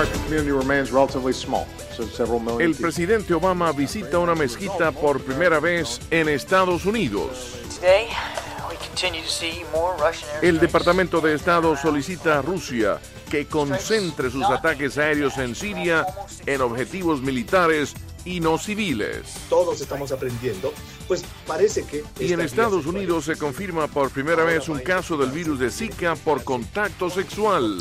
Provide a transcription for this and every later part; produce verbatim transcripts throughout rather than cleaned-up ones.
El presidente Obama visita una mezquita por primera vez en Estados Unidos. El Departamento de Estado solicita a Rusia que concentre sus ataques aéreos en Siria en objetivos militares y no civiles. Todos estamos aprendiendo, pues parece que... Y en Estados Unidos se confirma por primera vez un caso del virus de Zika por contacto sexual.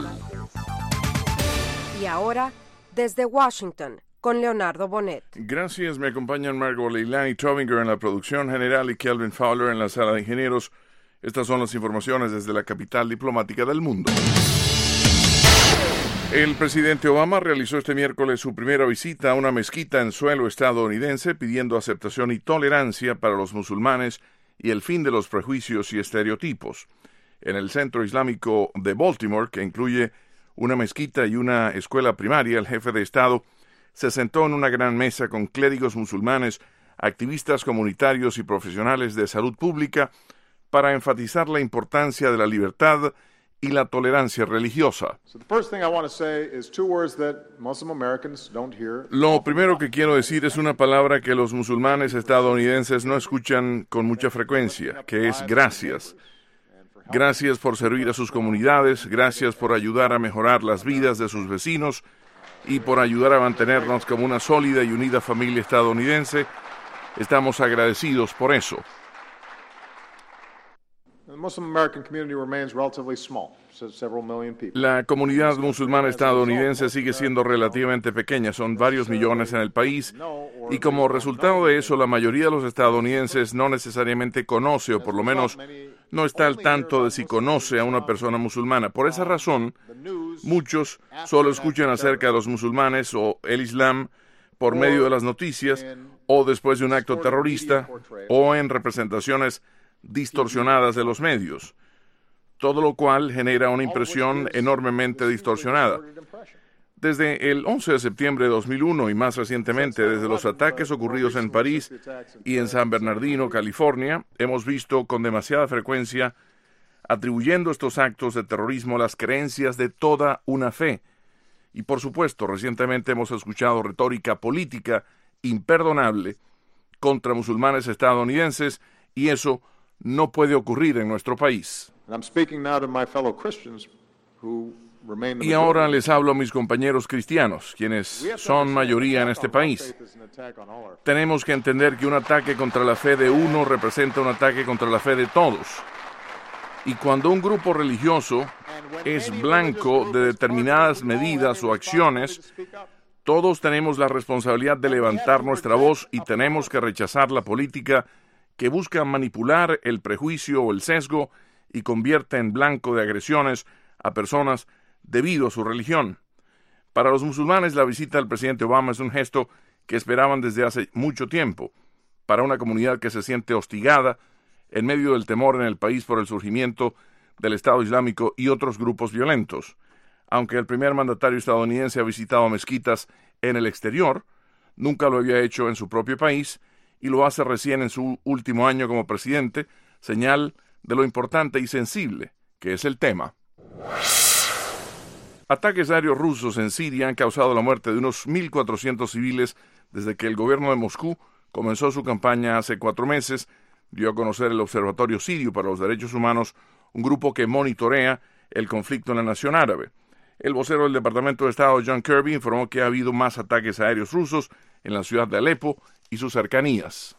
Y ahora, desde Washington, con Leonardo Bonet. Gracias, me acompañan Margot Leilani Trovinger en la producción general y Kelvin Fowler en la sala de ingenieros. Estas son las informaciones desde la capital diplomática del mundo. El presidente Obama realizó este miércoles su primera visita a una mezquita en suelo estadounidense pidiendo aceptación y tolerancia para los musulmanes y el fin de los prejuicios y estereotipos. En el centro islámico de Baltimore, que incluye una mezquita y una escuela primaria, el jefe de Estado se sentó en una gran mesa con clérigos musulmanes, activistas comunitarios y profesionales de salud pública para enfatizar la importancia de la libertad y la tolerancia religiosa. Lo primero que quiero decir es una palabra que los musulmanes estadounidenses no escuchan con mucha frecuencia, que es gracias. Gracias por servir a sus comunidades, gracias por ayudar a mejorar las vidas de sus vecinos y por ayudar a mantenernos como una sólida y unida familia estadounidense. Estamos agradecidos por eso. La comunidad musulmana estadounidense sigue siendo relativamente pequeña, son varios millones en el país, y como resultado de eso, la mayoría de los estadounidenses no necesariamente conoce, o por lo menos no está al tanto de si conoce a una persona musulmana. Por esa razón, muchos solo escuchan acerca de los musulmanes o el Islam por medio de las noticias, o después de un acto terrorista, o en representaciones distorsionadas de los medios, todo lo cual genera una impresión enormemente distorsionada. Desde el once de septiembre de dos mil uno y más recientemente desde los ataques ocurridos en París y en San Bernardino, California, hemos visto con demasiada frecuencia atribuyendo estos actos de terrorismo a las creencias de toda una fe. Y por supuesto, recientemente hemos escuchado retórica política imperdonable contra musulmanes estadounidenses, y eso no puede ocurrir en nuestro país. Y ahora les hablo a mis compañeros cristianos, quienes son mayoría en este país. Tenemos que entender que un ataque contra la fe de uno representa un ataque contra la fe de todos. Y cuando un grupo religioso es blanco de determinadas medidas o acciones, todos tenemos la responsabilidad de levantar nuestra voz y tenemos que rechazar la política que busca manipular el prejuicio o el sesgo y convierte en blanco de agresiones a personas debido a su religión. Para los musulmanes, la visita del presidente Obama es un gesto que esperaban desde hace mucho tiempo, para una comunidad que se siente hostigada en medio del temor en el país por el surgimiento del Estado Islámico y otros grupos violentos. Aunque el primer mandatario estadounidense ha visitado mezquitas en el exterior, nunca lo había hecho en su propio país, y lo hace recién en su último año como presidente, señal de lo importante y sensible que es el tema. Ataques aéreos rusos en Siria han causado la muerte de unos mil cuatrocientos civiles desde que el gobierno de Moscú comenzó su campaña hace cuatro meses, dio a conocer el Observatorio Sirio para los Derechos Humanos, un grupo que monitorea el conflicto en la nación árabe. El vocero del Departamento de Estado, John Kirby, informó que ha habido más ataques aéreos rusos en la ciudad de Alepo y sus cercanías.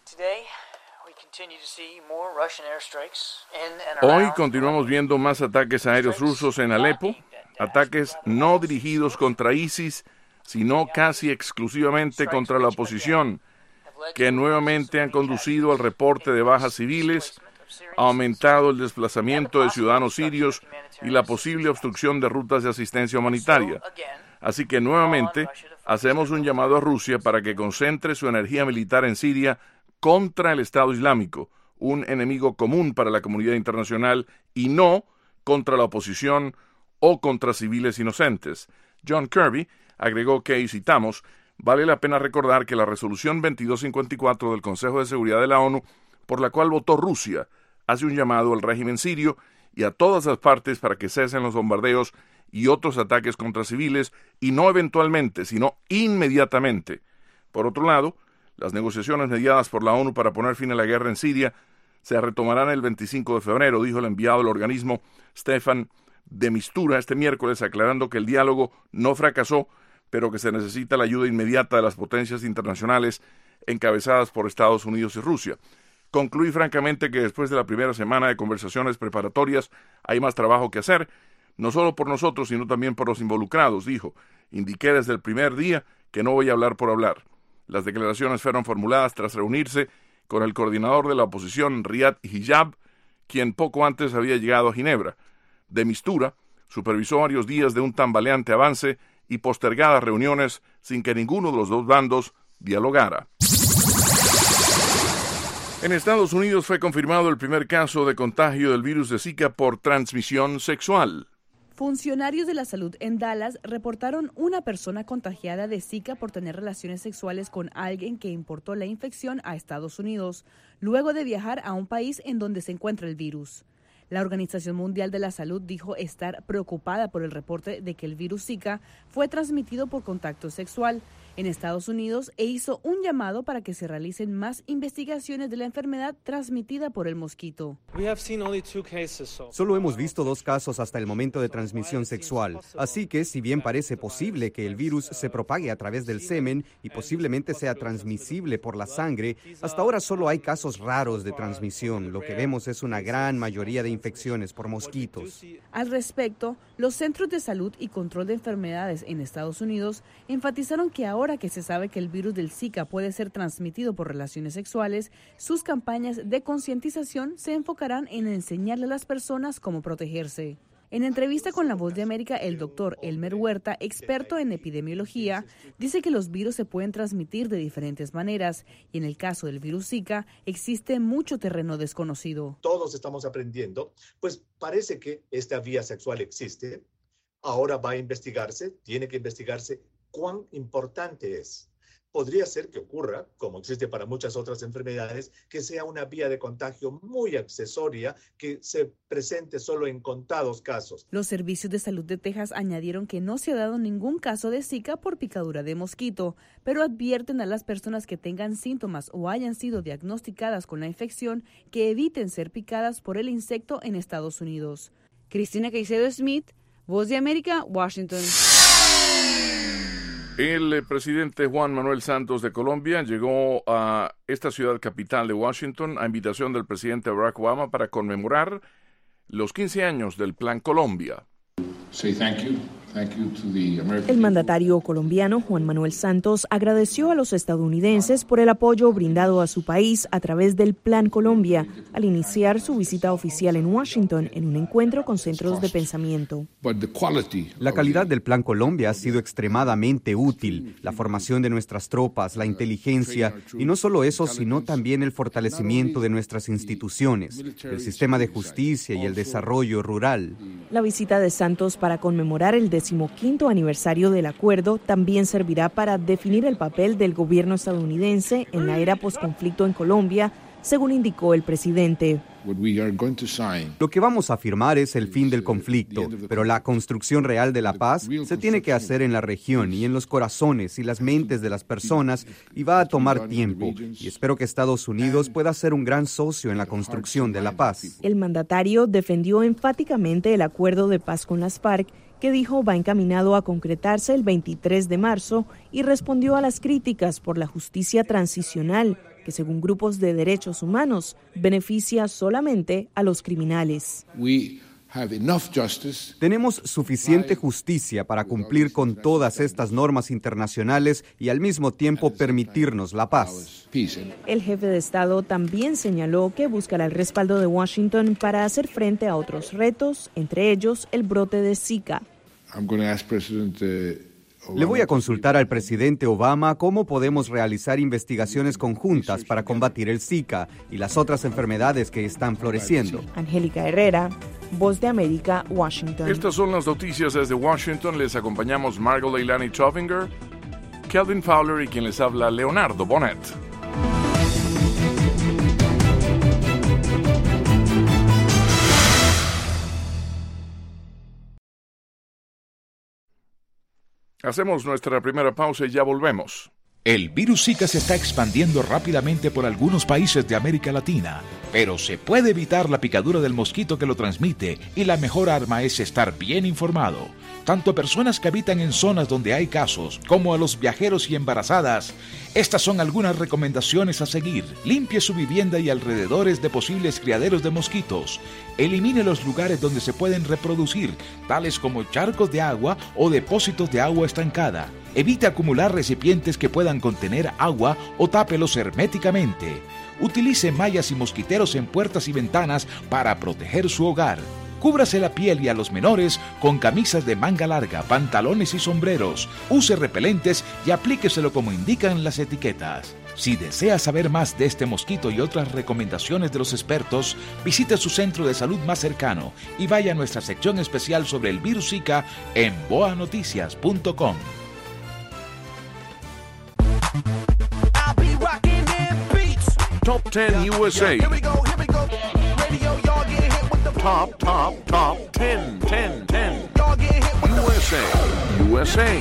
Hoy continuamos viendo más ataques aéreos rusos en Alepo, ataques no dirigidos contra ISIS, sino casi exclusivamente contra la oposición, que nuevamente han conducido al reporte de bajas civiles, ha aumentado el desplazamiento de ciudadanos sirios y la posible obstrucción de rutas de asistencia humanitaria. Así que nuevamente hacemos un llamado a Rusia para que concentre su energía militar en Siria contra el Estado Islámico, un enemigo común para la comunidad internacional, y no contra la oposición o contra civiles inocentes. John Kirby agregó que, y citamos, vale la pena recordar que la resolución veintidós cincuenta y cuatro del Consejo de Seguridad de la ONU, por la cual votó Rusia, hace un llamado al régimen sirio y a todas las partes para que cesen los bombardeos y otros ataques contra civiles, y no eventualmente, sino inmediatamente. Por otro lado, las negociaciones mediadas por la ONU para poner fin a la guerra en Siria se retomarán el veinticinco de febrero, dijo el enviado del organismo Staffan de Mistura este miércoles, aclarando que el diálogo no fracasó, pero que se necesita la ayuda inmediata de las potencias internacionales encabezadas por Estados Unidos y Rusia. Concluí francamente que después de la primera semana de conversaciones preparatorias hay más trabajo que hacer, no solo por nosotros, sino también por los involucrados, dijo. Indiqué desde el primer día que no voy a hablar por hablar. Las declaraciones fueron formuladas tras reunirse con el coordinador de la oposición, Riyad Hijab, quien poco antes había llegado a Ginebra. De Mistura supervisó varios días de un tambaleante avance y postergadas reuniones sin que ninguno de los dos bandos dialogara. En Estados Unidos fue confirmado el primer caso de contagio del virus de Zika por transmisión sexual. Funcionarios de la salud en Dallas reportaron una persona contagiada de Zika por tener relaciones sexuales con alguien que importó la infección a Estados Unidos, luego de viajar a un país en donde se encuentra el virus. La Organización Mundial de la Salud dijo estar preocupada por el reporte de que el virus Zika fue transmitido por contacto sexual en Estados Unidos e hizo un llamado para que se realicen más investigaciones de la enfermedad transmitida por el mosquito. Solo hemos visto dos casos hasta el momento de transmisión sexual, así que si bien parece posible que el virus se propague a través del semen y posiblemente sea transmisible por la sangre, hasta ahora solo hay casos raros de transmisión. Lo que vemos es una gran mayoría de infecciones por mosquitos. Al respecto, los Centros de Salud y Control de Enfermedades en Estados Unidos enfatizaron que ahora Ahora que se sabe que el virus del Zika puede ser transmitido por relaciones sexuales, sus campañas de concientización se enfocarán en enseñarle a las personas cómo protegerse. En entrevista con La Voz de América, el doctor Elmer Huerta, experto en epidemiología, dice que los virus se pueden transmitir de diferentes maneras y en el caso del virus Zika existe mucho terreno desconocido. Todos estamos aprendiendo, pues parece que esta vía sexual existe, ahora va a investigarse, tiene que investigarse cuán importante es. Podría ser que ocurra, como existe para muchas otras enfermedades, que sea una vía de contagio muy accesoria que se presente solo en contados casos. Los servicios de salud de Texas añadieron que no se ha dado ningún caso de Zika por picadura de mosquito, pero advierten a las personas que tengan síntomas o hayan sido diagnosticadas con la infección que eviten ser picadas por el insecto en Estados Unidos. Cristina Caicedo Smith, Voz de América, Washington. El presidente Juan Manuel Santos de Colombia llegó a esta ciudad capital de Washington a invitación del presidente Barack Obama para conmemorar los quince años del Plan Colombia. Say thank you. Thank you to the American El mandatario colombiano Juan Manuel Santos agradeció a los estadounidenses por el apoyo brindado a su país a través del Plan Colombia al iniciar su visita oficial en Washington en un encuentro con centros de pensamiento. La calidad del Plan Colombia ha sido extremadamente útil. La formación de nuestras tropas, la inteligencia y no solo eso, sino también el fortalecimiento de nuestras instituciones, el sistema de justicia y el desarrollo rural. La visita de Santos para conmemorar el decimoquinto aniversario del acuerdo también servirá para definir el papel del gobierno estadounidense en la era posconflicto en Colombia, según indicó el presidente. Lo que vamos a firmar es el fin del conflicto, pero la construcción real de la paz se tiene que hacer en la región y en los corazones y las mentes de las personas y va a tomar tiempo. Y espero que Estados Unidos pueda ser un gran socio en la construcción de la paz. El mandatario defendió enfáticamente el acuerdo de paz con las FARC, que dijo va encaminado a concretarse el veintitrés de marzo y respondió a las críticas por la justicia transicional, que según grupos de derechos humanos beneficia solamente a los criminales. Tenemos suficiente justicia para cumplir con todas estas normas internacionales y al mismo tiempo permitirnos la paz. El jefe de Estado también señaló que buscará el respaldo de Washington para hacer frente a otros retos, entre ellos el brote de Zika. Le voy a consultar al presidente Obama cómo podemos realizar investigaciones conjuntas para combatir el Zika y las otras enfermedades que están floreciendo. Angélica Herrera, Voz de América, Washington. Estas son las noticias desde Washington. Les acompañamos Margot Leilani Chovinger, Kelvin Fowler y quien les habla Leonardo Bonet. Hacemos nuestra primera pausa y ya volvemos. El virus Zika se está expandiendo rápidamente por algunos países de América Latina, pero se puede evitar la picadura del mosquito que lo transmite y la mejor arma es estar bien informado. Tanto a personas que habitan en zonas donde hay casos, como a los viajeros y embarazadas. Estas son algunas recomendaciones a seguir. Limpie su vivienda y alrededores de posibles criaderos de mosquitos. Elimine los lugares donde se pueden reproducir, tales como charcos de agua o depósitos de agua estancada. Evite acumular recipientes que puedan contener agua o tápelos herméticamente. Utilice mallas y mosquiteros en puertas y ventanas para proteger su hogar. Cúbrase la piel y a los menores con camisas de manga larga, pantalones y sombreros. Use repelentes y aplíqueselo como indican las etiquetas. Si desea saber más de este mosquito y otras recomendaciones de los expertos, visite su centro de salud más cercano y vaya a nuestra sección especial sobre el virus Zika en boa noticias punto com. Top ten U S A. Top, top, top ten, ten, ten. U S A, U S A.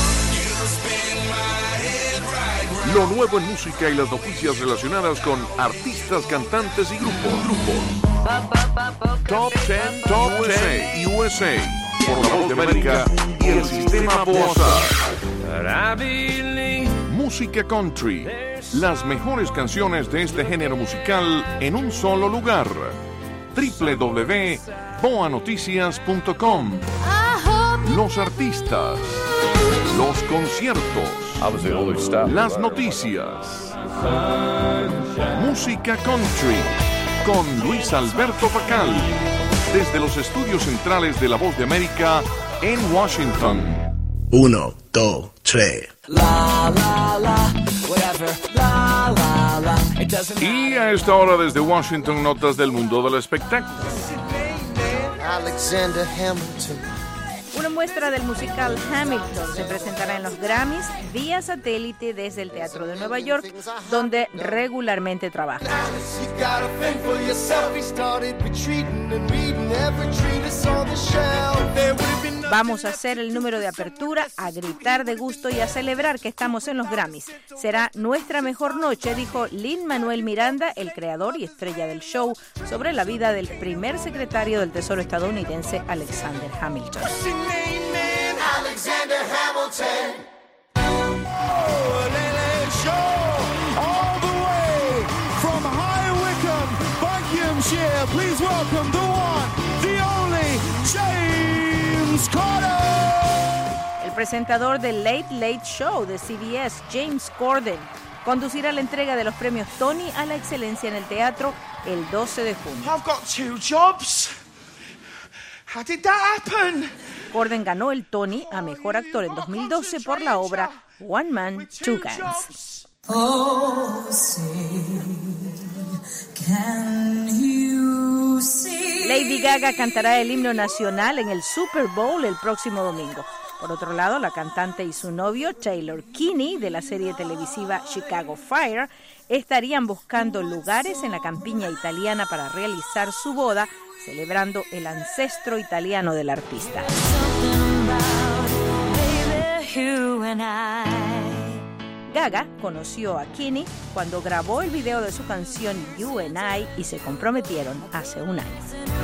Lo nuevo en música y las noticias relacionadas con artistas, cantantes y grupos. grupos. Top ten, Top ten U S A. Por la Voz de América y el Sistema Boasa. Música country. Las mejores canciones de este género musical en un solo lugar. doble u doble u doble u punto boa noticias punto com. Los artistas, los conciertos, las noticias. Música country con Luis Alberto Pacal desde los estudios centrales de La Voz de América en Washington. Uno, dos, tres. La, la, la, whatever, la, la, la. It doesn't Y a esta hora desde Washington, notas del mundo del espectáculo. Alexander Hamilton. Una muestra del musical Hamilton se presentará en los Grammys vía satélite desde el Teatro de Nueva York, donde regularmente trabaja. Vamos a hacer el número de apertura, a gritar de gusto y a celebrar que estamos en los Grammys. Será nuestra mejor noche, dijo Lin-Manuel Miranda, el creador y estrella del show, sobre la vida del primer secretario del Tesoro estadounidense, Alexander Hamilton. Alexander Hamilton. Oh, Lele Show, all the way from High Wycombe, Buckinghamshire. Please welcome the one, the only, James Corden. El presentador del Late Late Show de C B S, James Corden, conducirá la entrega de los premios Tony a la excelencia en el teatro el doce de junio. I've got two jobs. How did that happen? Corden ganó el Tony a Mejor Actor en dos mil doce por la obra One Man, Two Guns. Oh, say, can you see? Lady Gaga cantará el himno nacional en el Super Bowl el próximo domingo. Por otro lado, la cantante y su novio, Taylor Kinney, de la serie televisiva Chicago Fire, estarían buscando lugares en la campiña italiana para realizar su boda, celebrando el ancestro italiano del artista. Gaga conoció a Kinney cuando grabó el video de su canción You and I y se comprometieron hace un año.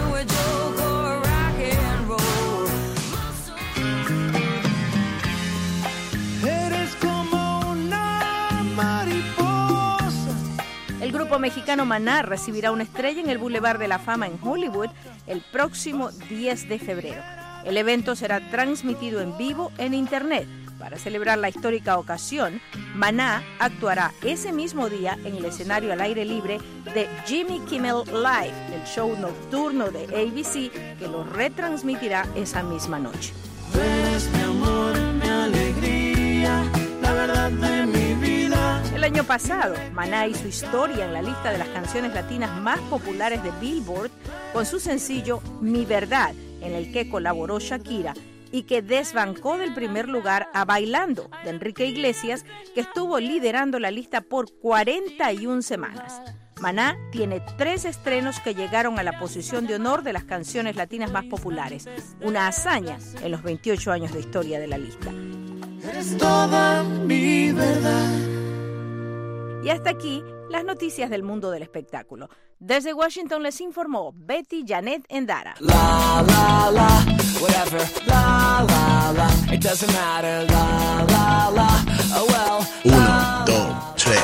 El grupo mexicano Maná recibirá una estrella en el Boulevard de la Fama en Hollywood el próximo diez de febrero. El evento será transmitido en vivo en Internet. Para celebrar la histórica ocasión, Maná actuará ese mismo día en el escenario al aire libre de Jimmy Kimmel Live, el show nocturno de A B C, que lo retransmitirá esa misma noche. Eres mi amor, mi alegría, la verdad de mi vida. El año pasado, Maná hizo historia en la lista de las canciones latinas más populares de Billboard con su sencillo Mi Verdad, en el que colaboró Shakira, y que desbancó del primer lugar a Bailando, de Enrique Iglesias, que estuvo liderando la lista por cuarenta y una semanas. Maná tiene tres estrenos que llegaron a la posición de honor de las canciones latinas más populares, una hazaña en los veintiocho años de historia de la lista. eres toda mi verdad. Y hasta aquí las noticias del mundo del espectáculo. Desde Washington les informó Betty Janet Endara. La, la, la, whatever, la, la, la, it doesn't matter, la, la, la, oh well. Uno, dos, tres.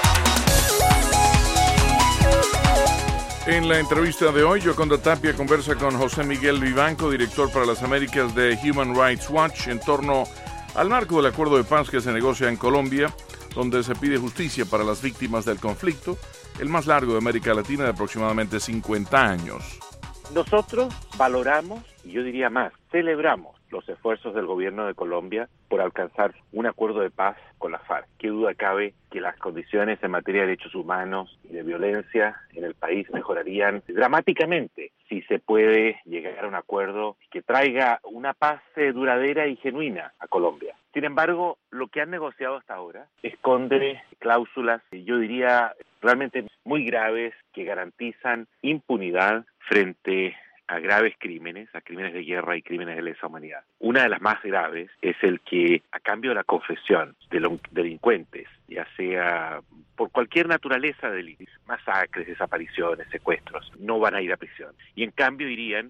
En la entrevista de hoy, Yoconda Tapia conversa con José Miguel Vivanco, director para las Américas de Human Rights Watch, en torno al marco del acuerdo de paz que se negocia en Colombia, donde se pide justicia para las víctimas del conflicto, el más largo de América Latina de aproximadamente cincuenta años. Nosotros valoramos, y yo diría más, celebramos los esfuerzos del gobierno de Colombia por alcanzar un acuerdo de paz con la FARC. Qué duda cabe que las condiciones en materia de derechos humanos y de violencia en el país mejorarían dramáticamente si se puede llegar a un acuerdo que traiga una paz duradera y genuina a Colombia. Sin embargo, lo que han negociado hasta ahora esconde cláusulas, yo diría, realmente muy graves que garantizan impunidad frente a graves crímenes, a crímenes de guerra y crímenes de lesa humanidad. Una de las más graves es el que, a cambio de la confesión de los delincuentes, ya sea por cualquier naturaleza de delitos, masacres, desapariciones, secuestros, no van a ir a prisión. Y en cambio irían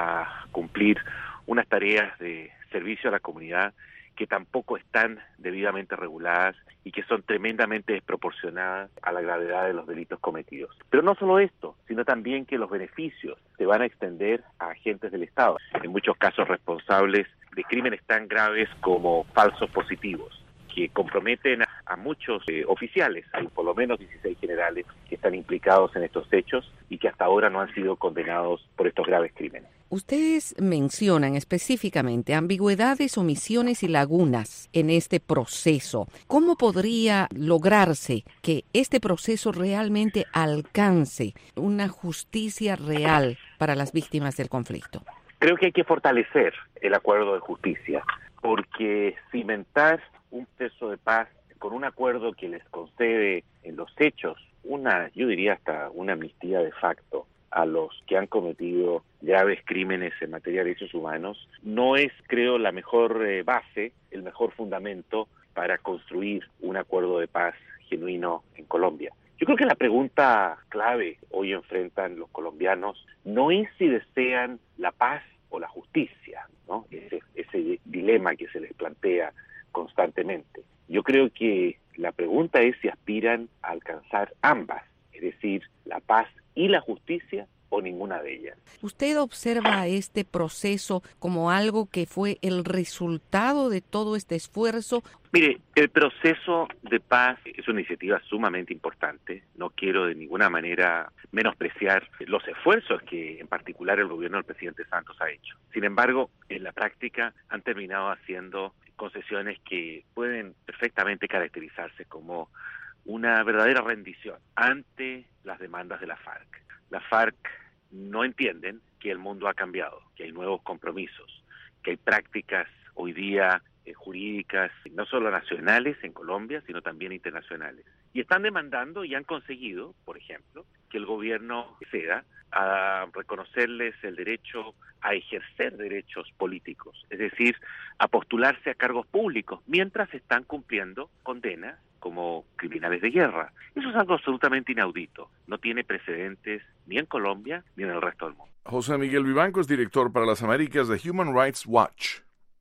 a cumplir unas tareas de servicio a la comunidad que tampoco están debidamente reguladas y que son tremendamente desproporcionadas a la gravedad de los delitos cometidos. Pero no solo esto, sino también que los beneficios se van a extender a agentes del Estado, en muchos casos responsables de crímenes tan graves como falsos positivos, que comprometen a, a muchos eh, oficiales. Hay por lo menos dieciséis generales que están implicados en estos hechos y que hasta ahora no han sido condenados por estos graves crímenes. Ustedes mencionan específicamente ambigüedades, omisiones y lagunas en este proceso. ¿Cómo podría lograrse que este proceso realmente alcance una justicia real para las víctimas del conflicto? Creo que hay que fortalecer el acuerdo de justicia, porque cimentar un proceso de paz con un acuerdo que les concede en los hechos una, yo diría hasta una amnistía de facto a los que han cometido graves crímenes en materia de derechos humanos, no es, creo, la mejor eh, base, el mejor fundamento para construir un acuerdo de paz genuino en Colombia. Yo creo que la pregunta clave hoy enfrentan los colombianos no es si desean la paz o la justicia, ¿no? Ese, ese dilema que se les plantea constantemente. Yo creo que la pregunta es si aspiran a alcanzar ambas, es decir, la paz y la justicia o ninguna de ellas. ¿Usted observa este proceso como algo que fue el resultado de todo este esfuerzo? Mire, el proceso de paz es una iniciativa sumamente importante. No quiero de ninguna manera menospreciar los esfuerzos que en particular el gobierno del presidente Santos ha hecho. Sin embargo, en la práctica han terminado haciendo concesiones que pueden perfectamente caracterizarse como una verdadera rendición ante las demandas de la FARC. La FARC no entienden que el mundo ha cambiado, que hay nuevos compromisos, que hay prácticas hoy día eh, jurídicas, no solo nacionales en Colombia, sino también internacionales. Y están demandando y han conseguido, por ejemplo, que el gobierno ceda a reconocerles el derecho a ejercer derechos políticos, es decir, a postularse a cargos públicos, mientras están cumpliendo condenas como criminales de guerra. Eso es algo absolutamente inaudito. No tiene precedentes ni en Colombia ni en el resto del mundo. José Miguel Vivanco es director para las Américas de Human Rights Watch.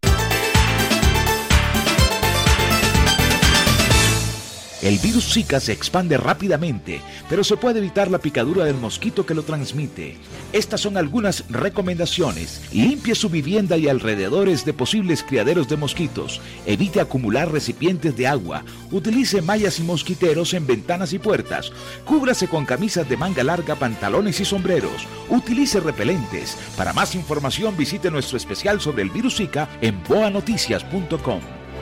El virus Zika se expande rápidamente, pero se puede evitar la picadura del mosquito que lo transmite. Estas son algunas recomendaciones. Limpie su vivienda y alrededores de posibles criaderos de mosquitos. Evite acumular recipientes de agua. Utilice mallas y mosquiteros en ventanas y puertas. Cúbrase con camisas de manga larga, pantalones y sombreros. Utilice repelentes. Para más información visite nuestro especial sobre el virus Zika en boa noticias punto com.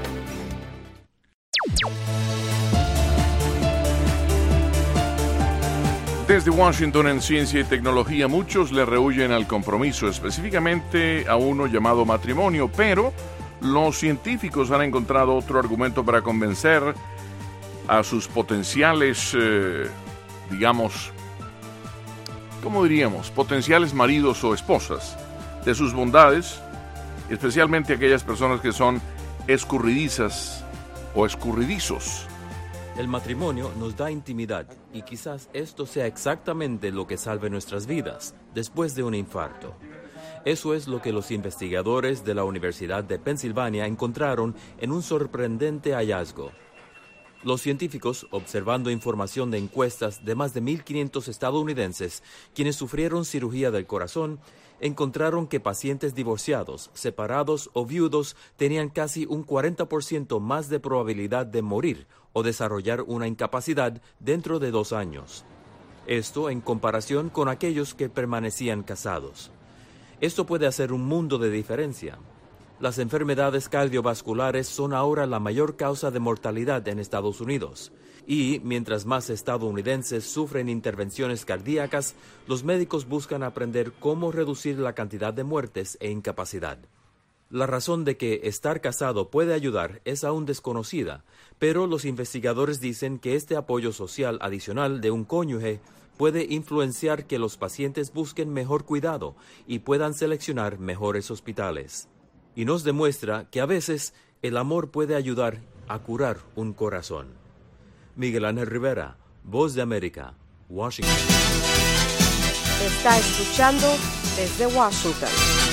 Desde Washington, en ciencia y tecnología, muchos le rehuyen al compromiso, específicamente a uno llamado matrimonio, pero los científicos han encontrado otro argumento para convencer a sus potenciales, eh, digamos, ¿cómo diríamos? Potenciales maridos o esposas, de sus bondades, especialmente aquellas personas que son escurridizas o escurridizos. El matrimonio nos da intimidad y quizás esto sea exactamente lo que salve nuestras vidas después de un infarto. Eso es lo que los investigadores de la Universidad de Pensilvania encontraron en un sorprendente hallazgo. Los científicos, observando información de encuestas de más de mil quinientos estadounidenses quienes sufrieron cirugía del corazón, encontraron que pacientes divorciados, separados o viudos tenían casi un cuarenta por ciento más de probabilidad de morir o desarrollar una incapacidad dentro de dos años. Esto en comparación con aquellos que permanecían casados. Esto puede hacer un mundo de diferencia. Las enfermedades cardiovasculares son ahora la mayor causa de mortalidad en Estados Unidos. Y mientras más estadounidenses sufren intervenciones cardíacas, los médicos buscan aprender cómo reducir la cantidad de muertes e incapacidad. La razón de que estar casado puede ayudar es aún desconocida, pero los investigadores dicen que este apoyo social adicional de un cónyuge puede influenciar que los pacientes busquen mejor cuidado y puedan seleccionar mejores hospitales. Y nos demuestra que a veces el amor puede ayudar a curar un corazón. Miguel Ángel Rivera, Voz de América, Washington. Está escuchando desde Washington.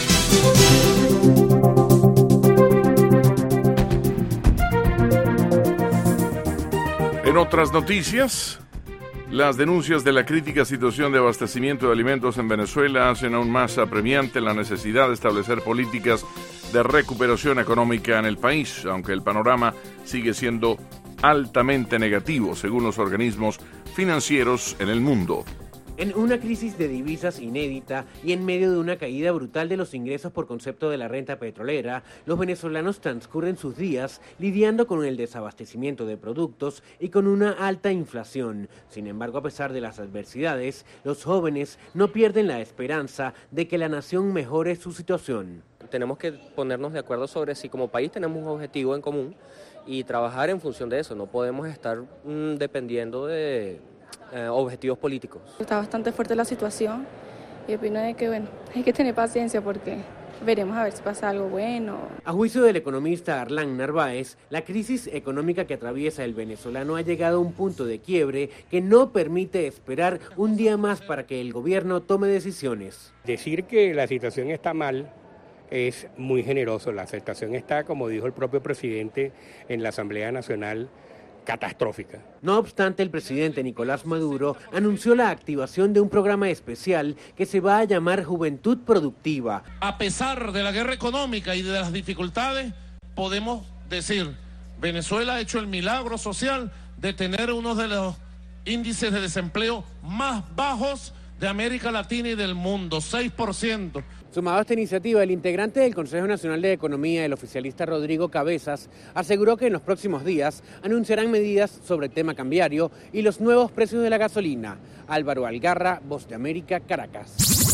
En otras noticias, las denuncias de la crítica situación de abastecimiento de alimentos en Venezuela hacen aún más apremiante la necesidad de establecer políticas de recuperación económica en el país, aunque el panorama sigue siendo altamente negativo, según los organismos financieros en el mundo. En una crisis de divisas inédita y en medio de una caída brutal de los ingresos por concepto de la renta petrolera, los venezolanos transcurren sus días lidiando con el desabastecimiento de productos y con una alta inflación. Sin embargo, a pesar de las adversidades, los jóvenes no pierden la esperanza de que la nación mejore su situación. Tenemos que ponernos de acuerdo sobre si como país tenemos un objetivo en común y trabajar en función de eso. No podemos estar mmm, dependiendo de eh, objetivos políticos. Está bastante fuerte la situación y opino de que bueno, hay que tener paciencia porque veremos a ver si pasa algo bueno. A juicio del economista Arlán Narváez, la crisis económica que atraviesa el venezolano ha llegado a un punto de quiebre que no permite esperar un día más para que el gobierno tome decisiones. Decir que la situación está mal es muy generoso. La aceptación está, como dijo el propio presidente en la Asamblea Nacional, catastrófica. No obstante, el presidente Nicolás Maduro anunció la activación de un programa especial que se va a llamar Juventud Productiva. A pesar de la guerra económica y de las dificultades, podemos decir, Venezuela ha hecho el milagro social de tener uno de los índices de desempleo más bajos de América Latina y del mundo, seis por ciento. Sumado a esta iniciativa, el integrante del Consejo Nacional de Economía, el oficialista Rodrigo Cabezas, aseguró que en los próximos días anunciarán medidas sobre el tema cambiario y los nuevos precios de la gasolina. Álvaro Algarra, Voz de América, Caracas.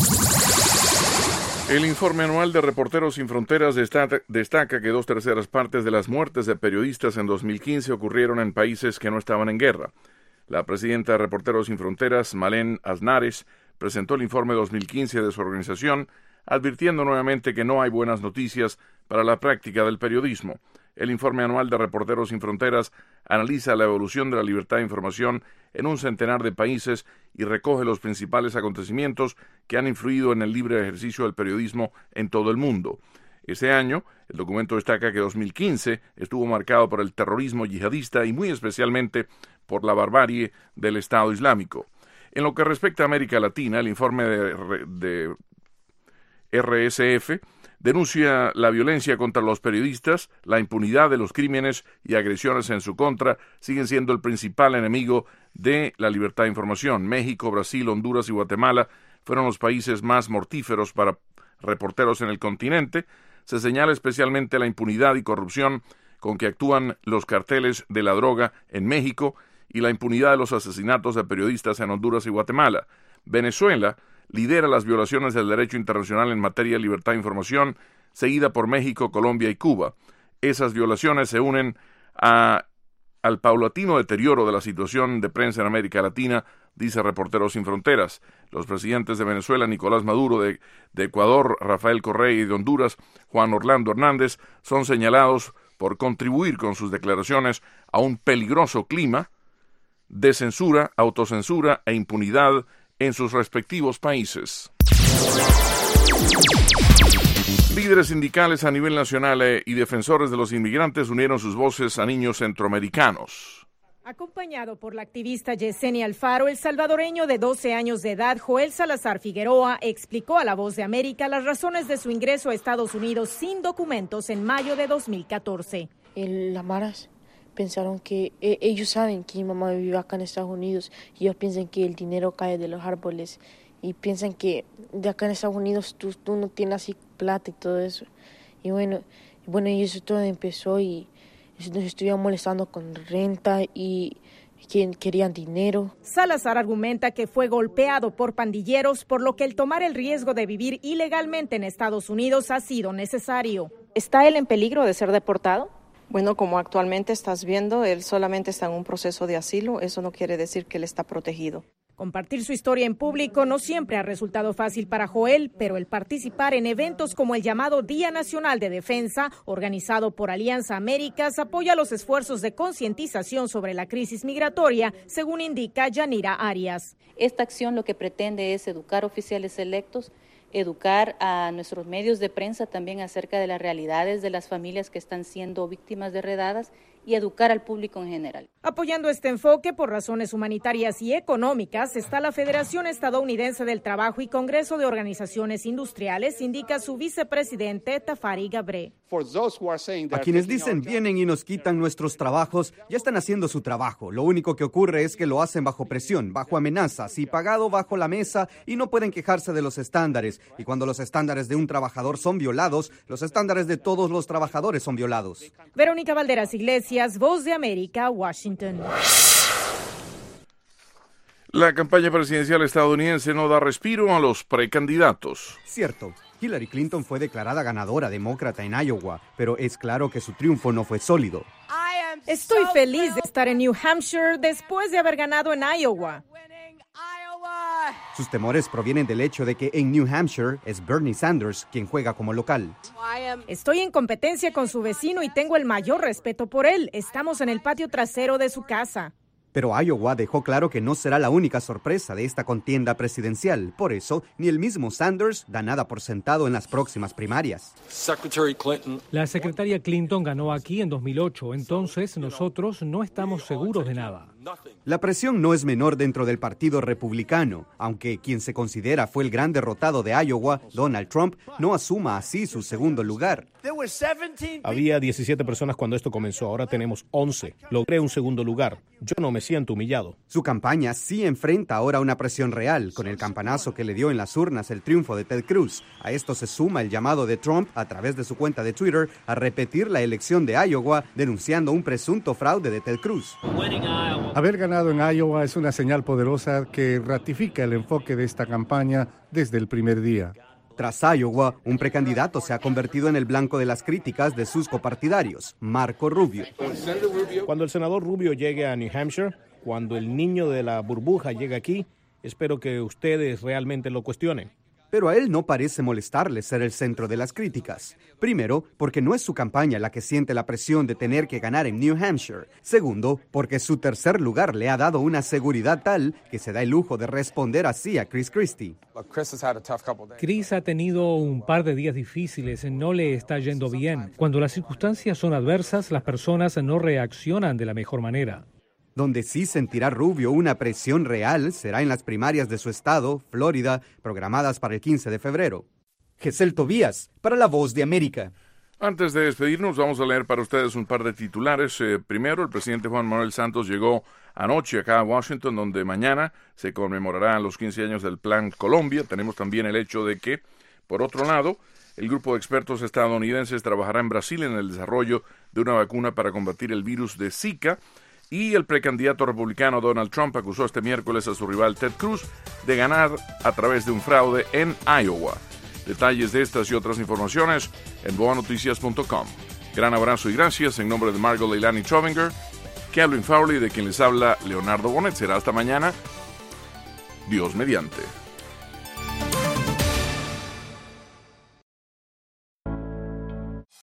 El informe anual de Reporteros Sin Fronteras destaca que dos terceras partes de las muertes de periodistas en dos mil quince ocurrieron en países que no estaban en guerra. La presidenta de Reporteros Sin Fronteras, Malén Aznares, presentó el informe dos mil quince de su organización, advirtiendo nuevamente que no hay buenas noticias para la práctica del periodismo. El informe anual de Reporteros Sin Fronteras analiza la evolución de la libertad de información en un centenar de países y recoge los principales acontecimientos que han influido en el libre ejercicio del periodismo en todo el mundo. Este año, el documento destaca que dos mil quince estuvo marcado por el terrorismo yihadista y muy especialmente por la barbarie del Estado Islámico. En lo que respecta a América Latina, el informe de, de R S F denuncia la violencia contra los periodistas, la impunidad de los crímenes y agresiones en su contra siguen siendo el principal enemigo de la libertad de información. México, Brasil, Honduras y Guatemala fueron los países más mortíferos para reporteros en el continente. Se señala especialmente la impunidad y corrupción con que actúan los carteles de la droga en México y la impunidad de los asesinatos de periodistas en Honduras y Guatemala. Venezuela lidera las violaciones del derecho internacional en materia de libertad de información, seguida por México, Colombia y Cuba. Esas violaciones se unen a, al paulatino deterioro de la situación de prensa en América Latina, dice Reporteros Sin Fronteras. Los presidentes de Venezuela, Nicolás Maduro, de, de Ecuador, Rafael Correa, y de Honduras, Juan Orlando Hernández, son señalados por contribuir con sus declaraciones a un peligroso clima de censura, autocensura e impunidad en sus respectivos países. Líderes sindicales a nivel nacional y defensores de los inmigrantes unieron sus voces a niños centroamericanos. Acompañado por la activista Yesenia Alfaro, el salvadoreño de doce años de edad, Joel Salazar Figueroa, explicó a La Voz de América las razones de su ingreso a Estados Unidos sin documentos en mayo de dos mil catorce. El, las maras pensaron que eh, ellos saben que mi mamá vive acá en Estados Unidos y ellos piensan que el dinero cae de los árboles y piensan que de acá en Estados Unidos tú, tú no tienes así plata y todo eso. Y bueno, bueno y eso todo empezó y nos estuvieron molestando con renta y quien querían dinero. Salazar argumenta que fue golpeado por pandilleros, por lo que el tomar el riesgo de vivir ilegalmente en Estados Unidos ha sido necesario. ¿Está él en peligro de ser deportado? Bueno, como actualmente estás viendo, él solamente está en un proceso de asilo. Eso no quiere decir que él está protegido. Compartir su historia en público no siempre ha resultado fácil para Joel, pero el participar en eventos como el llamado Día Nacional de Defensa, organizado por Alianza Américas, apoya los esfuerzos de concientización sobre la crisis migratoria, según indica Yanira Arias. Esta acción lo que pretende es educar oficiales electos, educar a nuestros medios de prensa también acerca de las realidades de las familias que están siendo víctimas de redadas y educar al público en general. Apoyando este enfoque por razones humanitarias y económicas está la Federación Estadounidense del Trabajo y Congreso de Organizaciones Industriales, indica su vicepresidente Tafari Gabre. A quienes dicen vienen y nos quitan nuestros trabajos, ya están haciendo su trabajo. Lo único que ocurre es que lo hacen bajo presión, bajo amenazas y pagado bajo la mesa y no pueden quejarse de los estándares. Y cuando los estándares de un trabajador son violados, los estándares de todos los trabajadores son violados. Verónica Valderas Iglesias, Voz de América, Washington. La campaña presidencial estadounidense no da respiro a los precandidatos. Cierto, Hillary Clinton fue declarada ganadora demócrata en Iowa, pero es claro que su triunfo no fue sólido. Estoy feliz de estar en New Hampshire después de haber ganado en Iowa. Sus temores provienen del hecho de que en New Hampshire es Bernie Sanders quien juega como local. Estoy en competencia con su vecino y tengo el mayor respeto por él. Estamos en el patio trasero de su casa. Pero Iowa dejó claro que no será la única sorpresa de esta contienda presidencial. Por eso, ni el mismo Sanders da nada por sentado en las próximas primarias. La secretaria Clinton ganó aquí en dos mil ocho, entonces nosotros no estamos seguros de nada. La presión no es menor dentro del Partido Republicano, aunque quien se considera fue el gran derrotado de Iowa, Donald Trump, no asuma así su segundo lugar. Había diecisiete personas cuando esto comenzó, ahora tenemos once. Logré un segundo lugar. Yo no me siento humillado. Su campaña sí enfrenta ahora una presión real, con el campanazo que le dio en las urnas el triunfo de Ted Cruz. A esto se suma el llamado de Trump, a través de su cuenta de Twitter, a repetir la elección de Iowa, denunciando un presunto fraude de Ted Cruz. Haber ganado en Iowa es una señal poderosa que ratifica el enfoque de esta campaña desde el primer día. Tras Iowa, un precandidato se ha convertido en el blanco de las críticas de sus copartidarios, Marco Rubio. Cuando el senador Rubio llegue a New Hampshire, cuando el niño de la burbuja llegue aquí, espero que ustedes realmente lo cuestionen. Pero a él no parece molestarle ser el centro de las críticas. Primero, porque no es su campaña la que siente la presión de tener que ganar en New Hampshire. Segundo, porque su tercer lugar le ha dado una seguridad tal que se da el lujo de responder así a Chris Christie. Chris ha tenido un par de días difíciles, no le está yendo bien. Cuando las circunstancias son adversas, las personas no reaccionan de la mejor manera. Donde sí sentirá Rubio una presión real será en las primarias de su estado, Florida, programadas para el quince de febrero. Gesell Tobías, para La Voz de América. Antes de despedirnos, vamos a leer para ustedes un par de titulares. Eh, primero, el presidente Juan Manuel Santos llegó anoche acá a Washington, donde mañana se conmemorarán los quince años del Plan Colombia. Tenemos también el hecho de que, por otro lado, el grupo de expertos estadounidenses trabajará en Brasil en el desarrollo de una vacuna para combatir el virus de Zika. Y el precandidato republicano Donald Trump acusó este miércoles a su rival Ted Cruz de ganar a través de un fraude en Iowa. Detalles de estas y otras informaciones en boa noticias punto com. Gran abrazo y gracias en nombre de Margot Leilani Trovinger, Calvin Fowley, de quien les habla Leonardo Bonet. Será hasta mañana. Dios mediante.